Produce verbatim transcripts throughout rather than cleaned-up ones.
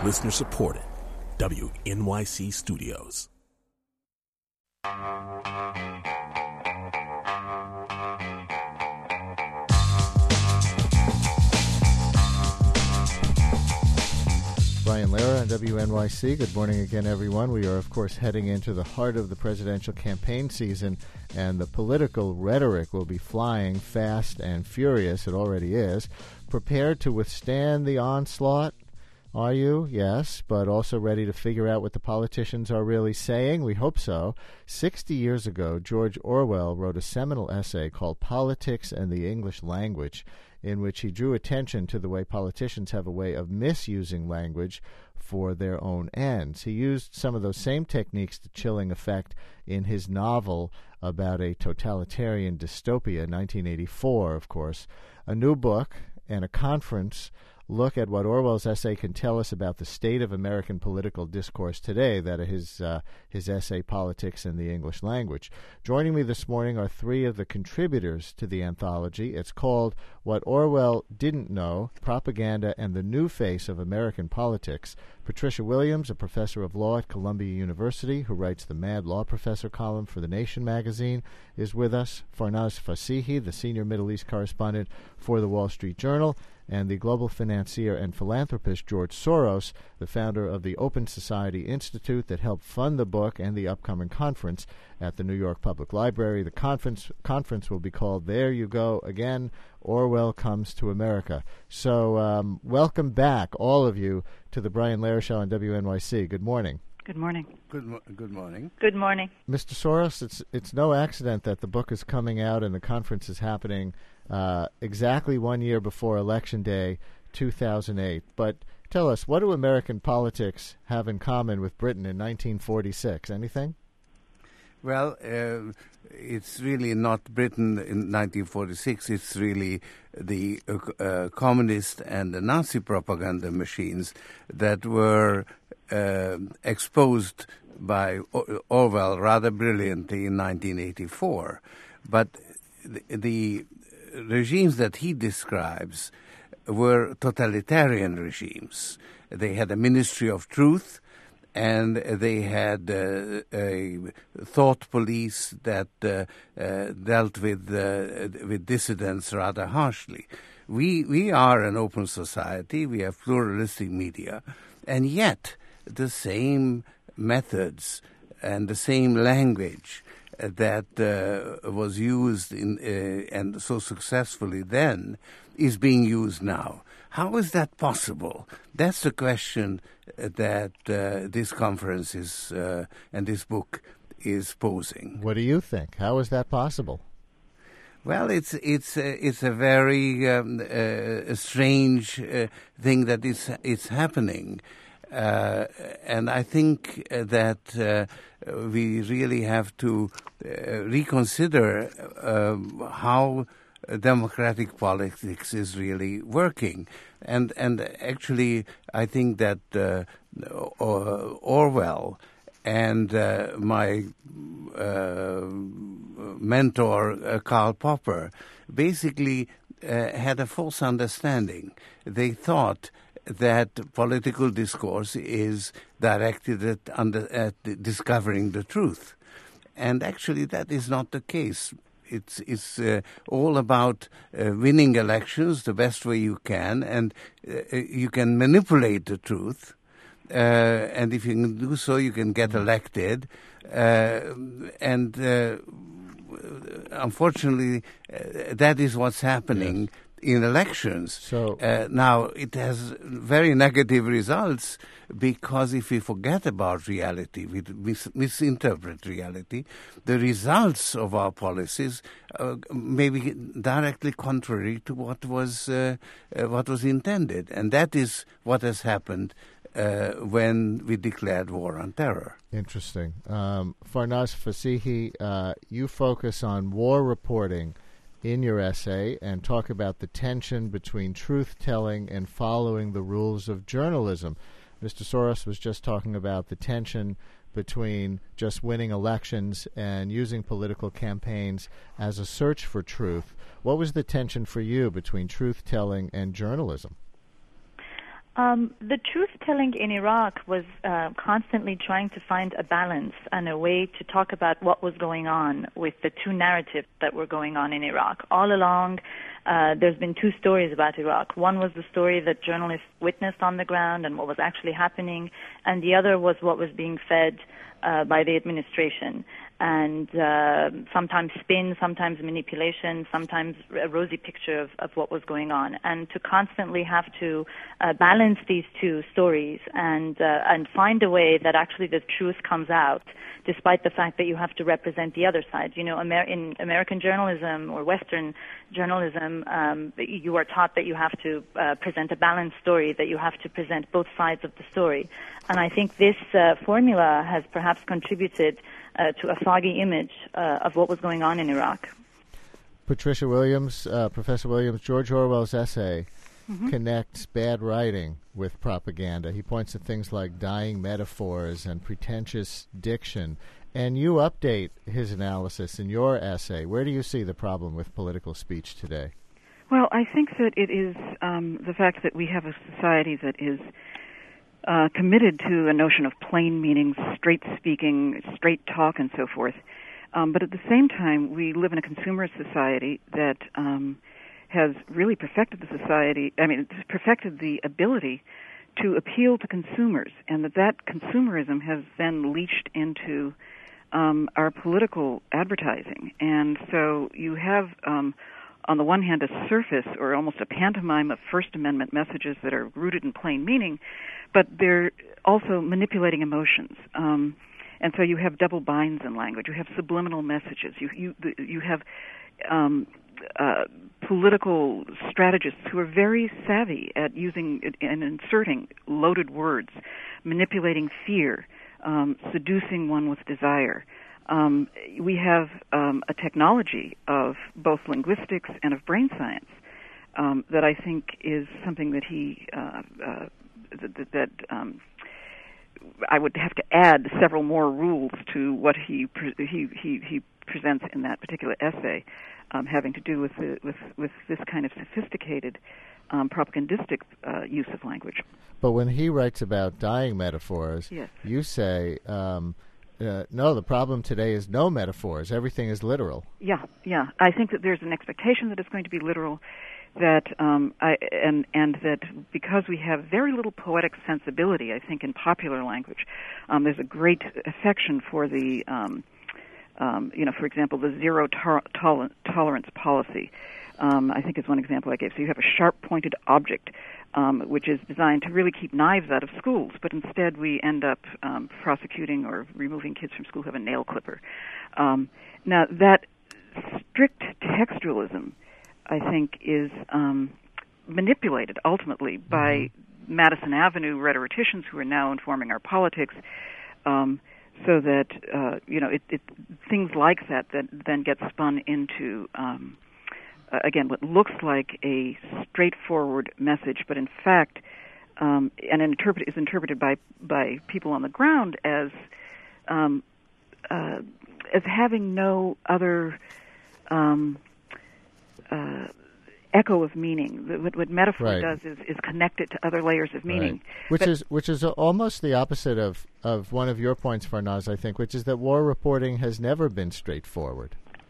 Listener supported. W N Y C Studios. Brian Lehrer on W N Y C. Good morning again, everyone. We are, of course, heading into the heart of the presidential campaign season, and the political rhetoric will be flying fast and furious. It already is. Prepared to withstand the onslaught? Are you? Yes, but also ready to figure out what the politicians are really saying? We hope so. Sixty years ago, George Orwell wrote a seminal essay called Politics and the English Language, in which he drew attention to the way politicians have a way of misusing language for their own ends. He used some of those same techniques to chilling effect in his novel about a totalitarian dystopia, nineteen eighty-four, of course. A new book and a conference look at what Orwell's essay can tell us about the state of American political discourse today, that is his, uh, his essay, Politics in the English Language. Joining me this morning are three of the contributors to the anthology. It's called What Orwell Didn't Know, Propaganda and the New Face of American Politics. Patricia Williams, a professor of law at Columbia University, who writes the Mad Law Professor column for The Nation magazine, is with us. Farnaz Fasihi, the senior Middle East correspondent for The Wall Street Journal, and the global financier and philanthropist George Soros, the founder of the Open Society Institute that helped fund the book and the upcoming conference at the New York Public Library. The conference conference will be called There You Go Again, Orwell Comes to America. So um, welcome back, all of you, to the Brian Lehrer Show on W N Y C. Good morning. Good morning. Good, mo- good morning. Good morning. Mister Soros, it's it's no accident that the book is coming out and the conference is happening uh, exactly one year before Election Day, two thousand eight. But tell us, what do American politics have in common with Britain in nineteen forty-six? Anything? Well, uh, it's really not Britain in nineteen forty-six. It's really the uh, uh, communist and the Nazi propaganda machines that were uh, exposed by o- Orwell rather brilliantly in nineteen eighty-four. But the, the regimes that he describes were totalitarian regimes. They had a Ministry of Truth, and they had uh, a thought police that uh, uh, dealt with uh, with dissidents rather harshly. We we are an open society. We have pluralistic media, and yet the same methods and the same language that uh, was used in uh, and so successfully then is being used now. How is that possible? That's the question that uh, this conference is uh, and this book is posing. What do you think? How is that possible? Well, it's it's uh, it's a very um, uh, a strange uh, thing that is it's happening, uh, and I think that uh, we really have to uh, reconsider um, how democratic politics is really working. And and actually, I think that uh, Orwell and uh, my uh, mentor, uh, Karl Popper, basically uh, had a false understanding. They thought that political discourse is directed at, under, at discovering the truth. And actually, that is not the case. It's it's uh, all about uh, winning elections the best way you can, and uh, you can manipulate the truth. Uh, and if you can do so, you can get elected. Uh, and uh, unfortunately, uh, that is what's happening. Yes. In elections. So uh, now it has very negative results, because if we forget about reality, we mis- misinterpret reality, the results of our policies uh, may be directly contrary to what was uh, uh, what was intended, and that is what has happened uh, when we declared war on terror. Interesting. Um, Farnaz Fasihi, uh, you focus on war reporting in your essay and talk about the tension between truth-telling and following the rules of journalism. Mister Soros was just talking about the tension between just winning elections and using political campaigns as a search for truth. What was the tension for you between truth-telling and journalism? Um, the truth-telling in Iraq was uh, constantly trying to find a balance and a way to talk about what was going on with the two narratives that were going on in Iraq. All along, uh, there's been two stories about Iraq. One was the story that journalists witnessed on the ground and what was actually happening, and the other was what was being fed uh, by the administration. And uh, sometimes spin, sometimes manipulation, sometimes a rosy picture of, of what was going on. And to constantly have to uh, balance these two stories and uh, and find a way that actually the truth comes out, despite the fact that you have to represent the other side. You know, Amer- in American journalism or Western journalism, um, you are taught that you have to uh, present a balanced story, that you have to present both sides of the story. And I think this uh, formula has perhaps contributed Uh, to a foggy image uh, of what was going on in Iraq. Patricia Williams, uh, Professor Williams, George Orwell's essay mm-hmm. connects bad writing with propaganda. He points to things like dying metaphors and pretentious diction. And you update his analysis in your essay. Where do you see the problem with political speech today? Well, I think that it is um, the fact that we have a society that is Uh, committed to a notion of plain meaning, straight speaking, straight talk, and so forth. Um, but at the same time, we live in a consumerist society that um, has really perfected the society, I mean, it's perfected the ability to appeal to consumers, and that that consumerism has then leached into um, our political advertising. And so you have, um, on the one hand, a surface or almost a pantomime of First Amendment messages that are rooted in plain meaning, but they're also manipulating emotions. Um, and so you have double binds in language. You have subliminal messages. You you you have um, uh, political strategists who are very savvy at using and inserting loaded words, manipulating fear, um, seducing one with desire. Um, we have um, a technology of both linguistics and of brain science um, that I think is something that he uh, uh, that, that um, I would have to add several more rules to what he pre- he, he he presents in that particular essay, um, having to do with the, with with this kind of sophisticated um, propagandistic uh, use of language. But when he writes about dying metaphors, yes. you say. Um, Uh, no, the problem today is no metaphors. Everything is literal. Yeah, yeah. I think that there's an expectation that it's going to be literal, that um, I, and and that because we have very little poetic sensibility, I think in popular language, um, there's a great affection for the, um, um, you know, for example, the zero to- toler- tolerance policy. Um, I think is one example I gave. So you have a sharp-pointed object, um, which is designed to really keep knives out of schools, but instead we end up um, prosecuting or removing kids from school who have a nail clipper. Um, now, that strict textualism, I think, is um, manipulated ultimately by mm-hmm. Madison Avenue rhetoricians who are now informing our politics, um, so that, uh, you know, it, it, things like that that then get spun into um, Uh, again, what looks like a straightforward message, but in fact, um, and interpret is interpreted by by people on the ground as um, uh, as having no other um, uh, echo of meaning. What, what metaphor right. does is, is connect it to other layers of meaning, right. which but, is which is almost the opposite of of one of your points, Farnaz, I think, which is that war reporting has never been straightforward.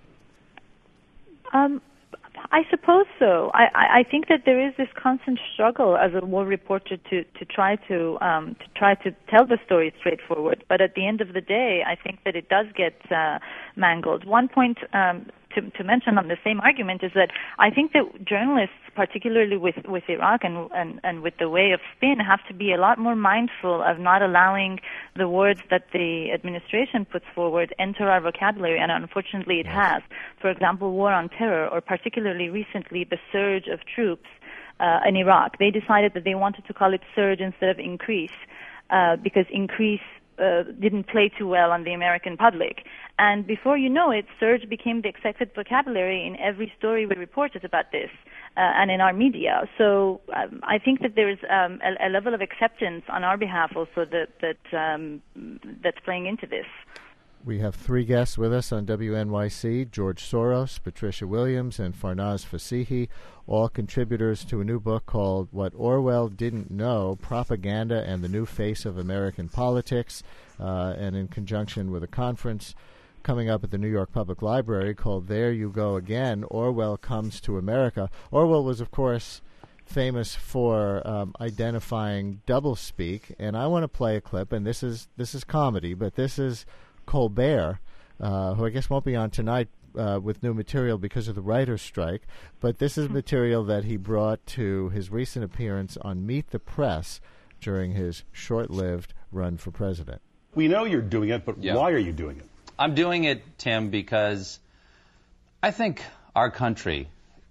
Um. I suppose so. I, I think that there is this constant struggle as a war reporter to, to try to um, to try to tell the story straightforward. But at the end of the day, I think that it does get uh, mangled. One point um, to, to mention on the same argument is that I think that journalists, particularly with, with Iraq and, and, and with the way of spin, have to be a lot more mindful of not allowing the words that the administration puts forward enter our vocabulary, and unfortunately it has. For example, war on terror, or particularly recently the surge of troops uh, in Iraq. They decided that they wanted to call it surge instead of increase, uh, because increase uh, didn't play too well on the American public. And before you know it, surge became the accepted vocabulary in every story we reported about this. Uh, and in our media. So um, I think that there is um, a, a level of acceptance on our behalf also that, that um, that's playing into this. We have three guests with us on W N Y C, George Soros, Patricia Williams, and Farnaz Fasihi, all contributors to a new book called What Orwell Didn't Know, Propaganda and the New Face of American Politics, uh, and in conjunction with a conference coming up at the New York Public Library called There You Go Again, Orwell Comes to America. Orwell was, of course, famous for um, identifying doublespeak, and I want to play a clip, and this is this is comedy, but this is Colbert, uh, who I guess won't be on tonight uh, with new material because of the writer's strike, but this is material that he brought to his recent appearance on Meet the Press during his short-lived run for president. We know you're doing it, but yeah. Why are you doing it? I'm doing it, Tim, because I think our country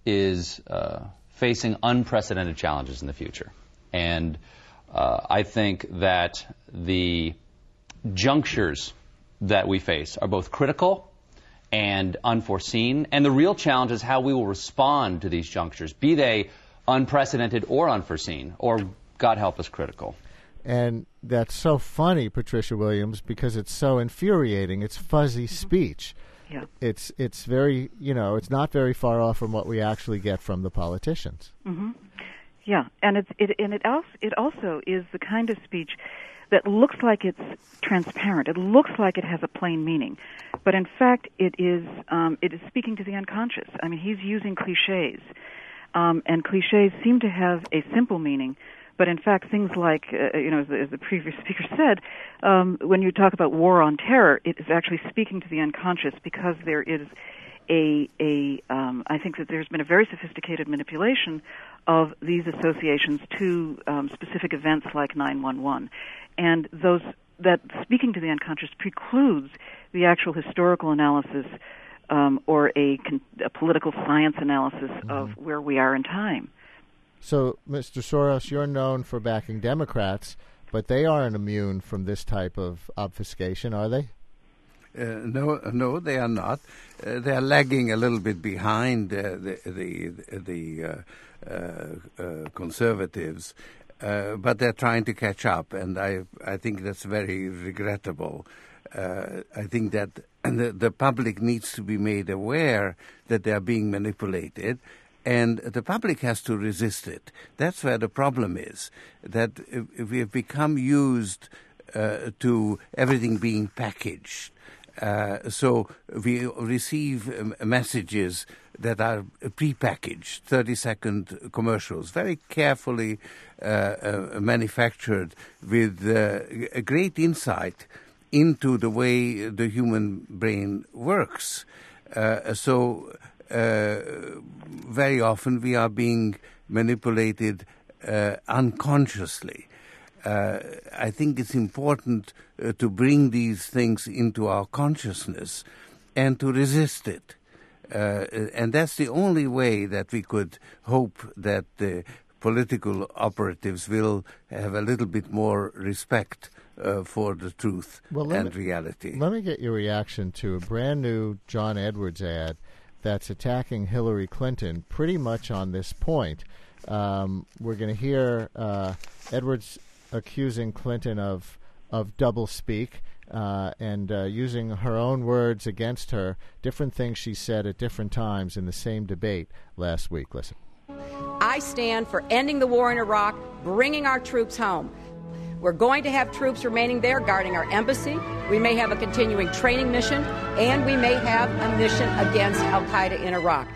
is uh, facing unprecedented challenges in the future. And uh, I think that the junctures that we face are both critical and unforeseen, and the real challenge is how we will respond to these junctures, be they unprecedented or unforeseen, or, God help us, critical. And that's so funny, Patricia Williams, because it's so infuriating. It's fuzzy speech. Yeah. It's it's very, you know, it's not very far off from what we actually get from the politicians. Mm-hmm. Yeah, and it's it and it also it also is the kind of speech that looks like it's transparent. It looks like it has a plain meaning, but in fact, it is um, it is speaking to the unconscious. I mean, he's using cliches, um, and cliches seem to have a simple meaning. But in fact, things like, uh, you know, as the, as the previous speaker said, um, when you talk about war on terror, it is actually speaking to the unconscious because there is a, a um, I think that there's been a very sophisticated manipulation of these associations to um, specific events like nine one one. And those, that speaking to the unconscious precludes the actual historical analysis um, or a, con- a political science analysis mm-hmm. of where we are in time. So, Mister Soros, you're known for backing Democrats, but they aren't immune from this type of obfuscation, are they? Uh, no, no, they are not. Uh, they are lagging a little bit behind uh, the the, the uh, uh, uh, conservatives, uh, but they're trying to catch up, and I I think that's very regrettable. Uh, I think that the, the public needs to be made aware that they are being manipulated. And the public has to resist it. That's where the problem is, that if, if we have become used uh, to everything being packaged. Uh, so we receive um, messages that are prepackaged, thirty-second commercials, very carefully uh, uh, manufactured with uh, a great insight into the way the human brain works. Uh, so... Uh, very often we are being manipulated uh, unconsciously. Uh, I think it's important uh, to bring these things into our consciousness and to resist it. Uh, and that's the only way that we could hope that the political operatives will have a little bit more respect uh, for the truth well, and me, reality. Let me get your reaction to a brand new John Edwards ad that's attacking Hillary Clinton pretty much on this point. Um, we're going to hear uh, Edwards accusing Clinton of of doublespeak uh, and uh, using her own words against her, different things she said at different times in the same debate last week. Listen. I stand for ending the war in Iraq, bringing our troops home. We're going to have troops remaining there guarding our embassy. We may have a continuing training mission, and we may have a mission against al-Qaeda in Iraq.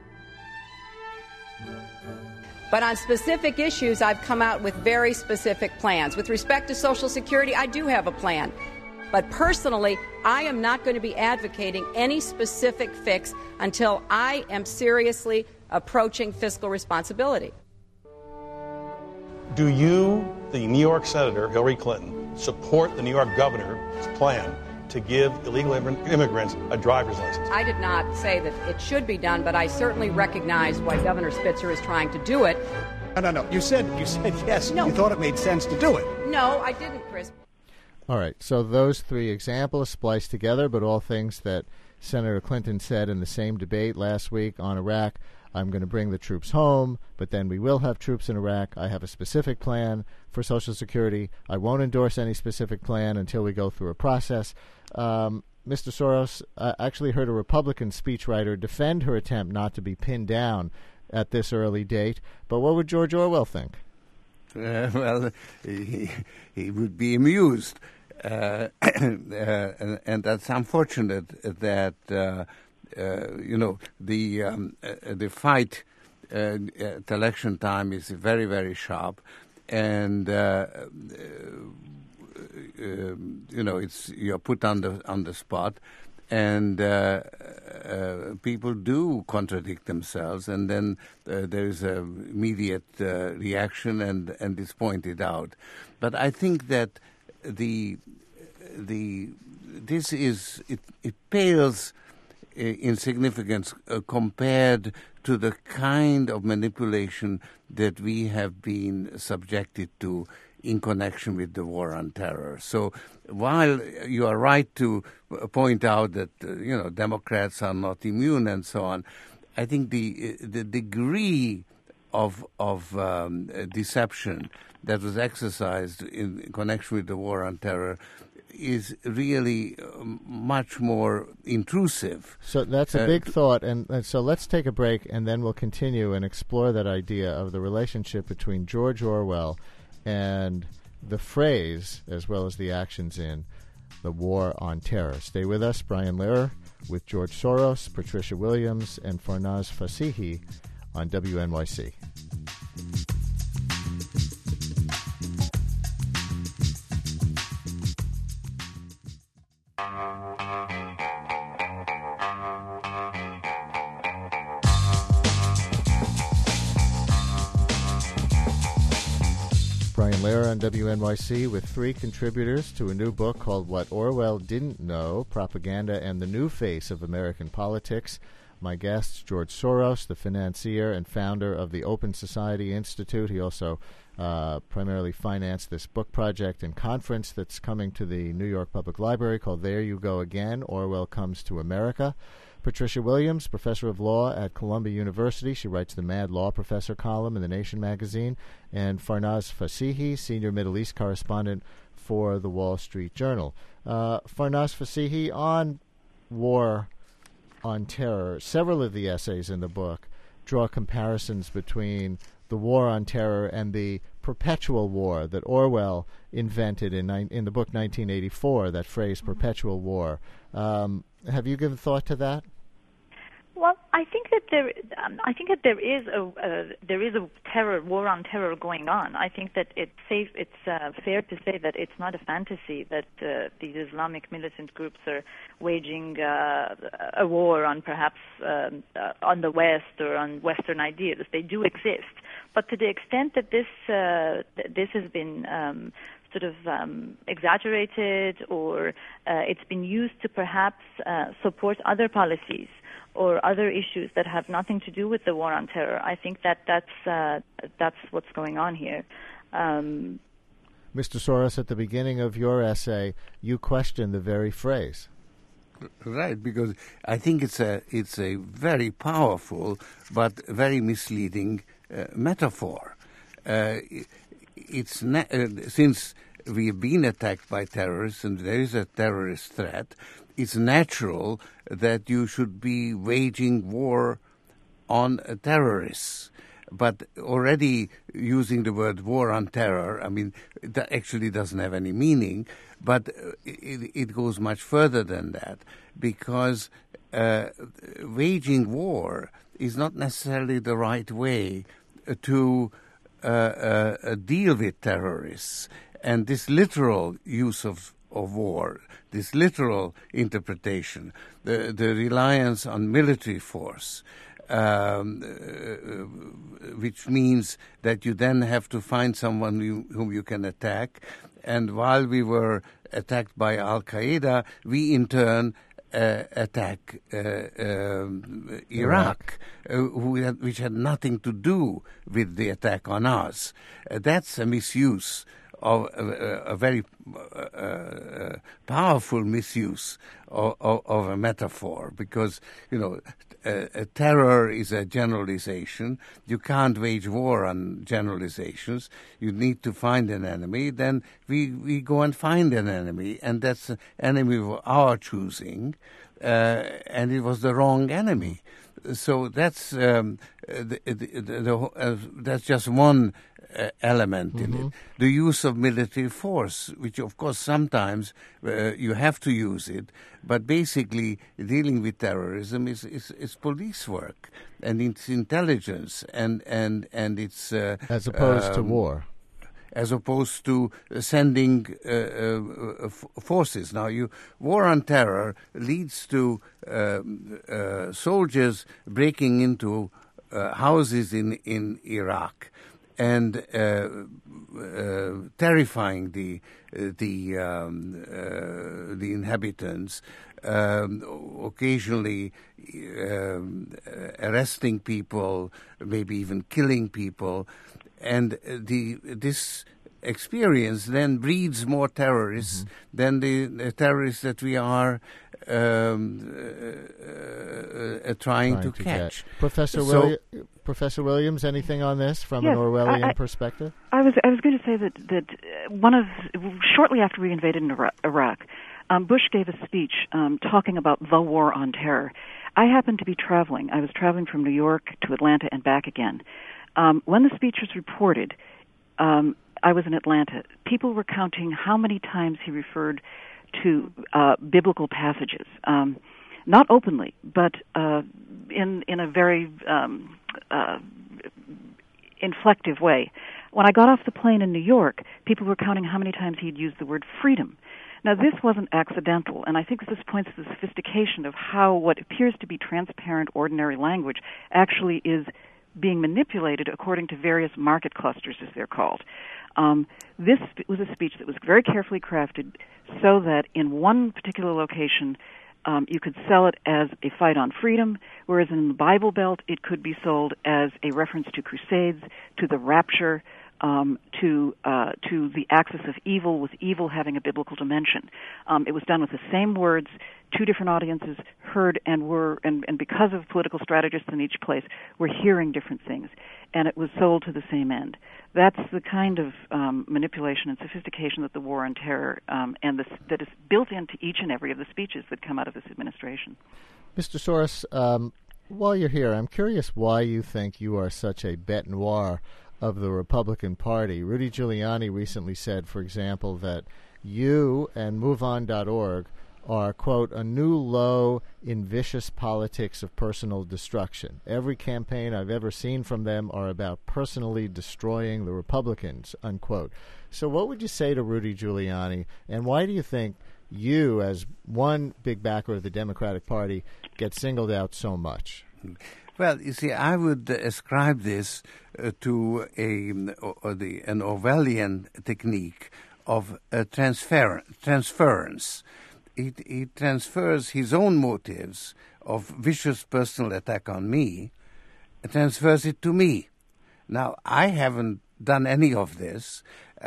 But on specific issues, I've come out with very specific plans. With respect to Social Security, I do have a plan. But personally, I am not going to be advocating any specific fix until I am seriously approaching fiscal responsibility. Do you, the New York Senator Hillary Clinton, support the New York governor's plan to give illegal immigrants a driver's license? I did not say that it should be done, but I certainly recognize why Governor Spitzer is trying to do it. No, no, no. You said you said yes. No. You thought it made sense to do it. No, I didn't, Chris. All right. So those three examples spliced together, but all things that Senator Clinton said in the same debate last week on Iraq. I'm going to bring the troops home, but then we will have troops in Iraq. I have a specific plan for Social Security. I won't endorse any specific plan until we go through a process. Um, Mister Soros uh, actually heard a Republican speechwriter defend her attempt not to be pinned down at this early date. But what would George Orwell think? Uh, well, he, he would be amused. Uh, uh, and, and that's unfortunate that, uh, uh, you know, the, um, uh, the fight uh, at election time is very, very sharp. And, uh, uh, uh, you know, it's you're put on the, on the spot. And uh, uh, people do contradict themselves, and then uh, there is an immediate uh, reaction, and, and it's pointed out. But I think that the the this is it, it pales in significance uh, compared to the kind of manipulation that we have been subjected to in connection with the war on terror. So while you are right to point out that, uh, you know, Democrats are not immune and so on, I think the the degree of of um, deception that was exercised in connection with the war on terror is really much more intrusive. So that's a big uh, thought, and, and so let's take a break, and then we'll continue and explore that idea of the relationship between George Orwell and the phrase, as well as the actions in the war on terror. Stay with us, Brian Lehrer, with George Soros, Patricia Williams, and Farnaz Fasihi on W N Y C. Brian Lehrer on W N Y C with three contributors to a new book called What Orwell Didn't Know, Propaganda and the New Face of American Politics. My guests, George Soros, the financier and founder of the Open Society Institute. He also uh, primarily financed this book project and conference that's coming to the New York Public Library called There You Go Again, Orwell Comes to America. Patricia Williams, professor of law at Columbia University. She writes the Mad Law Professor column in The Nation magazine. And Farnaz Fasihi, senior Middle East correspondent for The Wall Street Journal. Uh, Farnaz Fasihi, on war on terror, several of the essays in the book draw comparisons between the war on terror and the perpetual war that Orwell invented in, ni- in the book nineteen eighty-four, that phrase, perpetual war. Um, have you given thought to that? Well, I think that there, um, I think that there is a uh, there is a terror war on terror going on. I think that it's safe, it's uh, fair to say that it's not a fantasy that uh, these Islamic militant groups are waging uh, a war on perhaps um, uh, on the West or on Western ideas. They do exist, but to the extent that this uh, th- this has been um, sort of um, exaggerated, or uh, it's been used to perhaps uh, support other policies or other issues that have nothing to do with the war on terror. I think that that's uh, that's what's going on here. Um, Mister Soros, at the beginning of your essay, you questioned the very phrase. Right, because I think it's a it's a very powerful but very misleading uh, metaphor. Uh, it's na- uh, since we have been attacked by terrorists and there is a terrorist threat, it's natural that you should be waging war on uh, terrorists. But already using the word war on terror, I mean, that actually doesn't have any meaning, but it, it goes much further than that, because uh, waging war is not necessarily the right way to uh, uh, deal with terrorists. And this literal use of, of war, this literal interpretation, the, the reliance on military force, Um, uh, which means that you then have to find someone you, whom you can attack. And while we were attacked by Al-Qaeda, we in turn uh, attack uh, um, Iraq, uh, who had, which had nothing to do with the attack on us. Uh, that's a misuse of uh, a very uh, uh, powerful misuse of, of, of a metaphor, because, you know, uh, terror is a generalization. You can't wage war on generalizations. You need to find an enemy. Then we, we go and find an enemy, and that's an enemy of our choosing, uh, and it was the wrong enemy. So that's um, the, the, the, the, uh, that's just one uh, element mm-hmm. in it. The use of military force, which of course sometimes uh, you have to use it, but basically dealing with terrorism is, is, is police work, and it's intelligence, and and and it's uh, as opposed um, to war. As opposed to sending uh, uh, f- forces. Now, you war on terror leads to uh, uh, soldiers breaking into uh, houses in, in Iraq and uh, uh, terrifying the uh, the um, uh, the inhabitants, um, occasionally um, arresting people, maybe even killing people. And the this experience then breeds more terrorists mm-hmm. than the, the terrorists that we are um, uh, uh, trying, trying to, to catch. Get. Professor so, Willi- Professor Williams, anything on this from yes, an Orwellian I, I, perspective? I was I was going to say that that one of shortly after we invaded Iraq, um, Bush gave a speech um, talking about the war on terror. I happened to be traveling. I was traveling from New York to Atlanta and back again. Um, when the speech was reported, um, I was in Atlanta. People were counting how many times he referred to uh, biblical passages, um, not openly, but uh, in in a very um, uh, inflective way. When I got off the plane in New York, people were counting how many times he'd used the word freedom. Now, this wasn't accidental, and I think this points to the sophistication of how what appears to be transparent, ordinary language actually is being manipulated according to various market clusters, as they're called. Um, this was a speech that was very carefully crafted so that in one particular location um, you could sell it as a fight on freedom, whereas in the Bible Belt it could be sold as a reference to crusades, to the rapture, um, to uh, to the axis of evil, with evil having a biblical dimension. Um, it was done with the same words. Two different audiences heard and were, and, and because of political strategists in each place, were hearing different things, and it was sold to the same end. That's the kind of um, manipulation and sophistication that the war on terror um, and this, that is built into each and every of the speeches that come out of this administration. Mister Soros, um, while you're here, I'm curious why you think you are such a bête noire of the Republican Party. Rudy Giuliani recently said, for example, that you and move on dot org are, quote, a new low in vicious politics of personal destruction. Every campaign I've ever seen from them are about personally destroying the Republicans, unquote. So what would you say to Rudy Giuliani, and why do you think you, as one big backer of the Democratic Party, get singled out so much? Well, you see, I would uh, ascribe this uh, to a, uh, the, an Orwellian technique of uh, transfer, transference. He, he transfers his own motives of vicious personal attack on me, transfers it to me. Now, I haven't done any of this. Uh,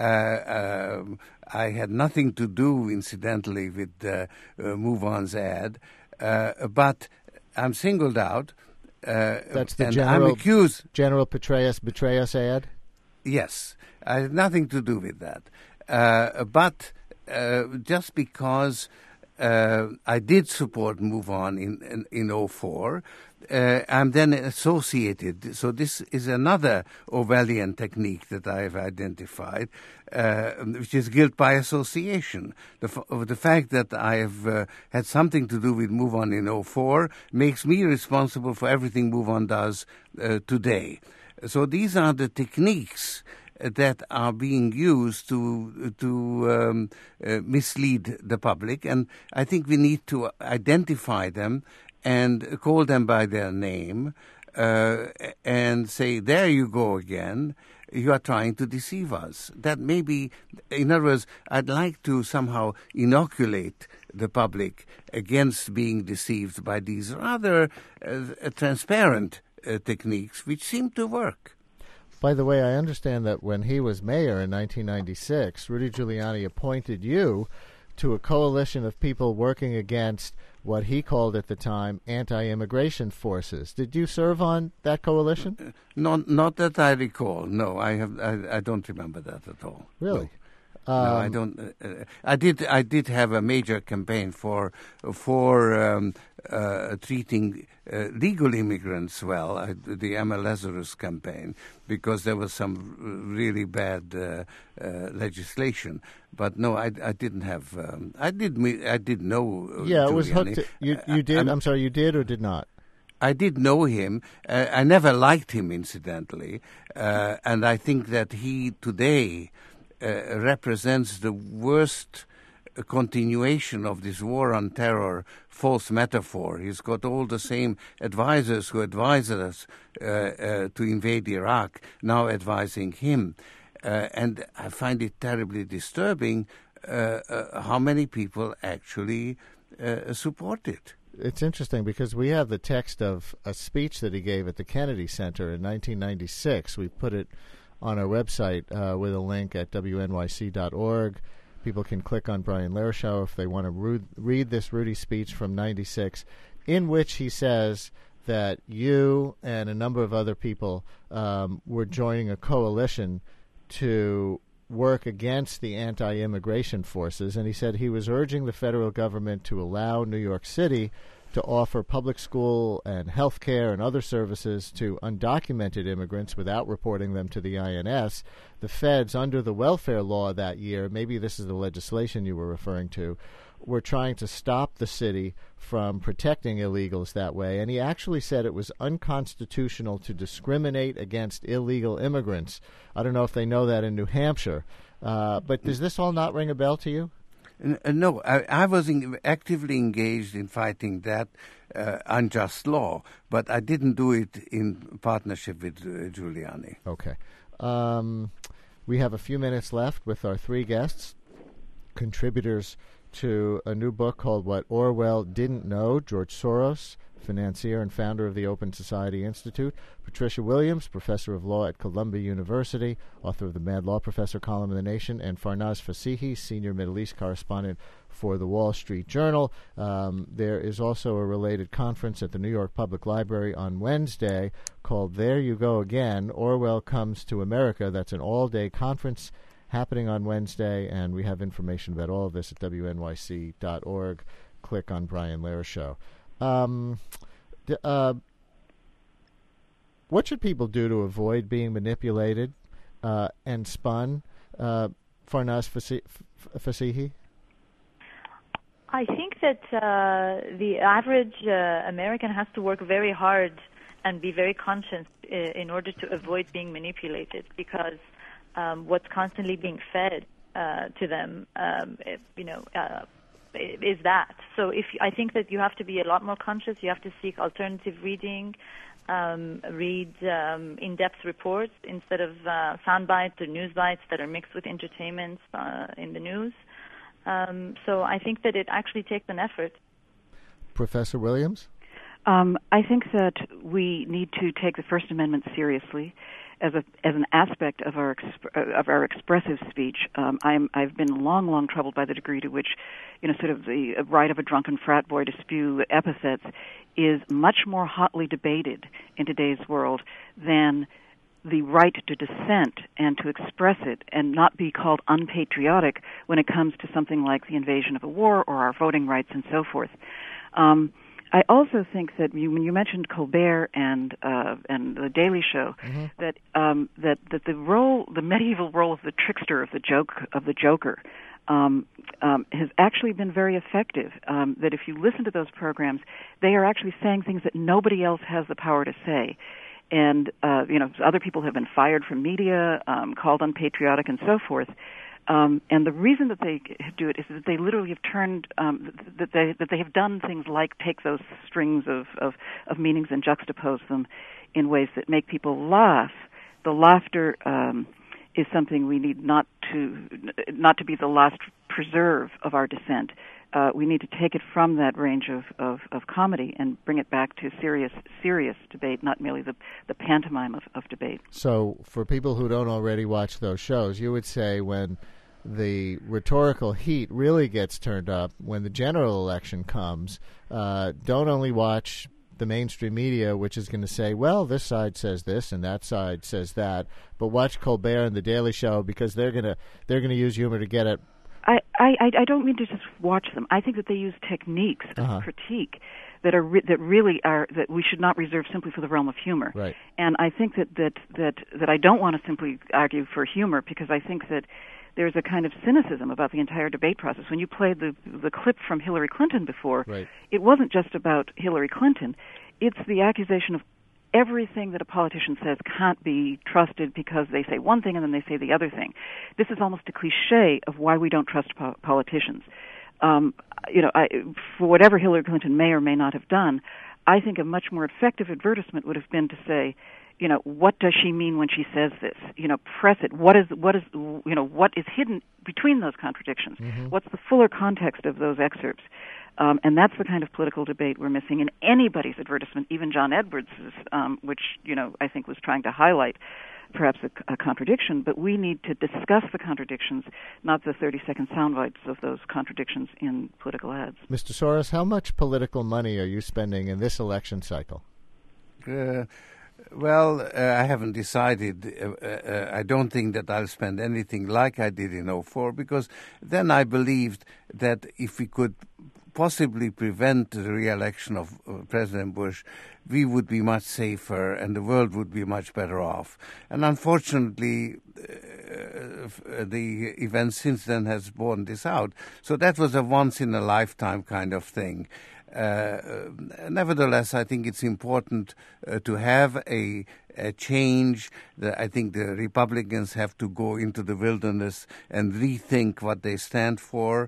uh, I had nothing to do, incidentally, with uh, uh, MoveOn's ad, uh, but I'm singled out. Uh, That's the and General, I'm accused. General Petraeus Betrayus ad? Yes. I had nothing to do with that. Uh, but uh, just because uh, I did support MoveOn in, in, in oh four, uh, I'm then associated. So this is another Orwellian technique that I've identified, uh, which is guilt by association. The, f- the fact that I have uh, had something to do with MoveOn in oh four makes me responsible for everything MoveOn does uh, today. So these are the techniques that are being used to to um, uh, mislead the public, and I think we need to identify them and call them by their name uh, and say, there you go again, you are trying to deceive us. That may be, in other words, I'd like to somehow inoculate the public against being deceived by these rather uh, transparent uh, techniques which seem to work. By the way, I understand that when he was mayor in nineteen ninety-six, Rudy Giuliani appointed you to a coalition of people working against what he called at the time anti-immigration forces. Did you serve on that coalition? Not, not that I recall. No, I have. I, I don't remember that at all. Really? No. No, Um, I don't. Uh, I did. I did have a major campaign for for um, uh, treating uh, legal immigrants well. I, the Emma Lazarus campaign, because there was some really bad uh, uh, legislation. But no, I, I didn't have. Um, I did. Me, I did know. Uh, yeah, it Giuliani. was hooked. To, you you did. I'm, I'm sorry. You did or did not? I did know him. Uh, I never liked him, incidentally, uh, and I think that he today. Uh, represents the worst uh, continuation of this war on terror false metaphor. He's got all the same advisors who advised us uh, uh, to invade Iraq, now advising him. Uh, and I find it terribly disturbing uh, uh, how many people actually uh, support it. It's interesting because we have the text of a speech that he gave at the Kennedy Center in nineteen ninety-six. We put it on our website uh, with a link at W N Y C dot org. People can click on Brian Lehrer Show if they want to ru- read this Rudy speech from ninety-six, in which he says that you and a number of other people um, were joining a coalition to work against the anti-immigration forces, and he said he was urging the federal government to allow New York City to offer public school and health care and other services to undocumented immigrants without reporting them to the I N S. The feds, under the welfare law that year, maybe this is the legislation you were referring to, were trying to stop the city from protecting illegals that way. And he actually said it was unconstitutional to discriminate against illegal immigrants. I don't know if they know that in New Hampshire. Uh, but does this all not ring a bell to you? Uh, no, I, I was in, actively engaged in fighting that uh, unjust law, but I didn't do it in partnership with uh, Giuliani. Okay. Um, we have a few minutes left with our three guests, contributors to a new book called What Orwell Didn't Know, George Soros, financier and founder of the Open Society Institute, Patricia Williams, professor of law at Columbia University, author of the Mad Law Professor column in The Nation, and Farnaz Fasihi, senior Middle East correspondent for the Wall Street Journal. Um, there is also a related conference at the New York Public Library on Wednesday called There You Go Again, Orwell Comes to America. That's an all-day conference happening on Wednesday, and we have information about all of this at W N Y C dot org. Click on Brian Lehrer Show. Um, d- uh, what should people do to avoid being manipulated uh, and spun? Uh, Farnaz Fasihi? I think that uh, the average uh, American has to work very hard and be very conscious uh, in order to avoid being manipulated, because um, what's constantly being fed uh, to them, um, it, you know, uh, is that. So if I think that you have to be a lot more conscious. You have to seek alternative reading, um, read um, in-depth reports instead of uh, sound bites or news bites that are mixed with entertainment uh, in the news. Um, so I think that it actually takes an effort. Professor Williams? Um, I think that we need to take the First Amendment seriously as a as an aspect of our exp- of our expressive speech. Um, I'm I've been long, long troubled by the degree to which, you know, sort of the right of a drunken frat boy to spew epithets is much more hotly debated in today's world than the right to dissent and to express it and not be called unpatriotic when it comes to something like the invasion of a war or our voting rights and so forth. Um, I also think that you, when you mentioned Colbert and uh, and the Daily Show, mm-hmm. that um, that that the role, the medieval role of the trickster, of the joke, of the joker, um, um, has actually been very effective. Um, that if you listen to those programs, they are actually saying things that nobody else has the power to say. And, uh, you know, other people have been fired from media, um, called unpatriotic and so forth. Um, and the reason that they do it is that they literally have turned, um, that they that they have done things like take those strings of, of, of meanings and juxtapose them in ways that make people laugh. The laughter um, is something we need not to not to be the last preserve of our dissent. uh, we need to take it from that range of, of, of comedy and bring it back to serious serious debate, not merely the, the pantomime of, of debate. So for people who don't already watch those shows, you would say when the rhetorical heat really gets turned up, when the general election comes, uh, don't only watch the mainstream media, which is going to say, well, this side says this and that side says that, but watch Colbert and The Daily Show, because they're going to they're going to use humor to get at. I, I, I don't mean to just watch them. I think that they use techniques of uh-huh. critique that are re- that really are that we should not reserve simply for the realm of humor. Right. And I think that that that that I don't want to simply argue for humor, because I think that there's a kind of cynicism about the entire debate process. When you played the the clip from Hillary Clinton before, right. it wasn't just about Hillary Clinton. It's the accusation of everything that a politician says can't be trusted because they say one thing and then they say the other thing. This is almost a cliche of why we don't trust po- politicians. Um, you know, I, for whatever Hillary Clinton may or may not have done, I think a much more effective advertisement would have been to say, you know, what does she mean when she says this? You know, press it. What is what is you know what is hidden between those contradictions? Mm-hmm. What's the fuller context of those excerpts? Um, and that's the kind of political debate we're missing in anybody's advertisement, even John Edwards', um, which you know I think was trying to highlight perhaps a, a contradiction. But we need to discuss the contradictions, not the thirty-second sound bites of those contradictions in political ads. Mister Soros, how much political money are you spending in this election cycle? Uh, Well, uh, I haven't decided. Uh, uh, I don't think that I'll spend anything like I did in oh four, because then I believed that if we could possibly prevent the re-election of uh, President Bush, we would be much safer and the world would be much better off. And unfortunately, uh, the events since then has borne this out. So that was a once-in-a-lifetime kind of thing. Uh, nevertheless, I think it's important uh, to have a, a change. That I think the Republicans have to go into the wilderness and rethink what they stand for,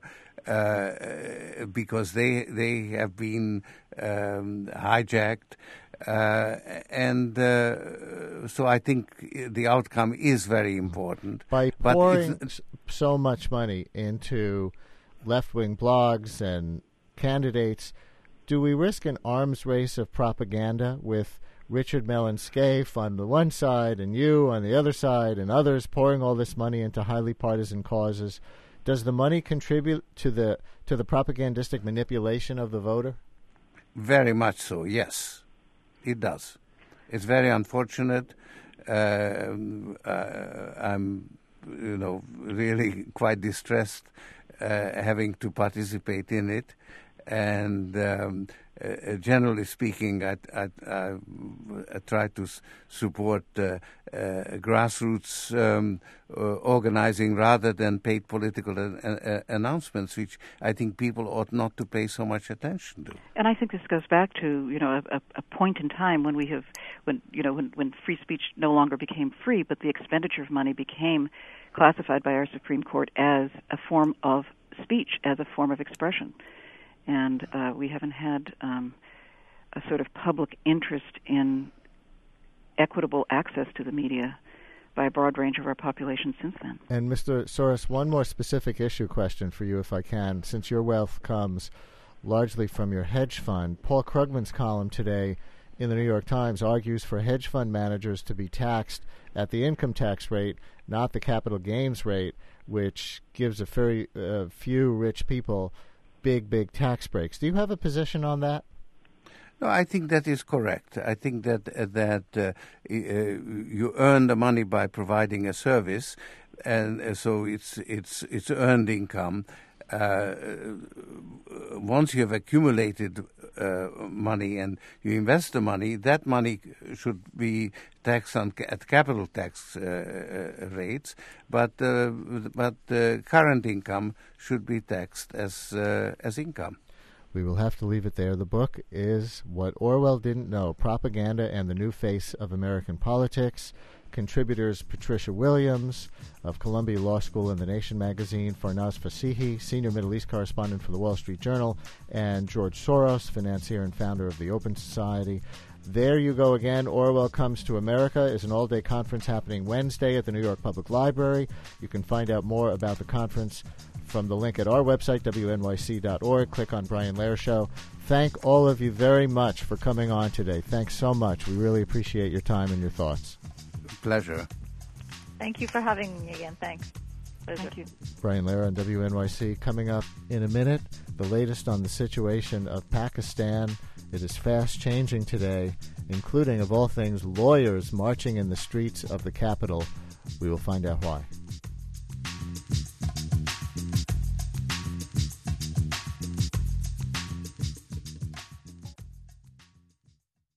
uh, because they they have been um, hijacked. Uh, and uh, so I think the outcome is very important. By but pouring so much money into left-wing blogs and candidates, do we risk an arms race of propaganda with Richard Mellon Scaife on the one side and you on the other side and others pouring all this money into highly partisan causes? Does the money contribute to the to the propagandistic manipulation of the voter? Very much so, yes. It does. It's very unfortunate. Uh, uh, I'm, you know, really quite distressed uh, having to participate in it. And um, uh, generally speaking, I, I, I, I try to s- support uh, uh, grassroots um, uh, organizing rather than paid political uh, uh, announcements, which I think people ought not to pay so much attention to. And I think this goes back to you know a, a point in time when we have when you know when, when free speech no longer became free, but the expenditure of money became classified by our Supreme Court as a form of speech, as a form of expression. And uh, we haven't had um, a sort of public interest in equitable access to the media by a broad range of our population since then. And Mister Soros, one more specific issue question for you, if I can, since your wealth comes largely from your hedge fund. Paul Krugman's column today in the New York Times argues for hedge fund managers to be taxed at the income tax rate, not the capital gains rate, which gives a very uh, few rich people big, big tax breaks. Do you have a position on that? No, I think that is correct. I think that uh, that uh, uh, you earn the money by providing a service, and uh, so it's it's it's earned income. Uh, once you have accumulated uh, money and you invest the money, that money should be taxed on, at capital tax uh, rates, but uh, but uh, current income should be taxed as uh, as income. We will have to leave it there. The book is What Orwell Didn't Know, Propaganda and the New Face of American Politics. Contributors Patricia Williams of Columbia Law School and The Nation magazine, Farnaz Fasihi, senior Middle East correspondent for the Wall Street Journal, and George Soros, financier and founder of the Open Society. There you go again. Orwell Comes to America is an all-day conference happening Wednesday at the New York Public Library. You can find out more about the conference from the link at our website, W N Y C dot org. Click on Brian Lehrer Show. Thank all of you very much for coming on today. Thanks so much. We really appreciate your time and your thoughts. Pleasure. Thank you for having me again. Thanks. Pleasure. Thank you. Brian Lehrer on W N Y C. Coming up in a minute, the latest on the situation of Pakistan. It is fast changing today, including, of all things, lawyers marching in the streets of the capital. We will find out why.